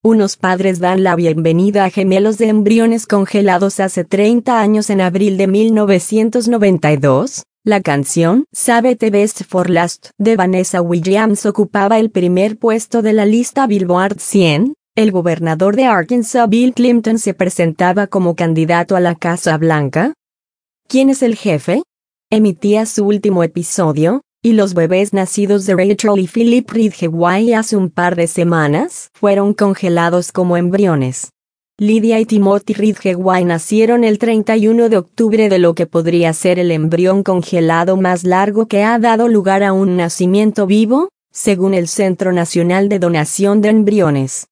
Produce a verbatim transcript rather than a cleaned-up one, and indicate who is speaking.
Speaker 1: Unos padres dan la bienvenida a gemelos de embriones congelados hace treinta años en abril de mil novecientos noventa y dos. La canción Save the Best for Last de Vanessa Williams ocupaba el primer puesto de la lista Billboard cien. El gobernador de Arkansas, Bill Clinton, se presentaba como candidato a la Casa Blanca. ¿Quién es el jefe? Emitía su último episodio, y los bebés nacidos de Rachel y Philip Ridgeway hace un par de semanas fueron congelados como embriones. Lydia y Timothy Ridgeway nacieron el treinta y uno de octubre de lo que podría ser el embrión congelado más largo que ha dado lugar a un nacimiento vivo, según el Centro Nacional de Donación de Embriones.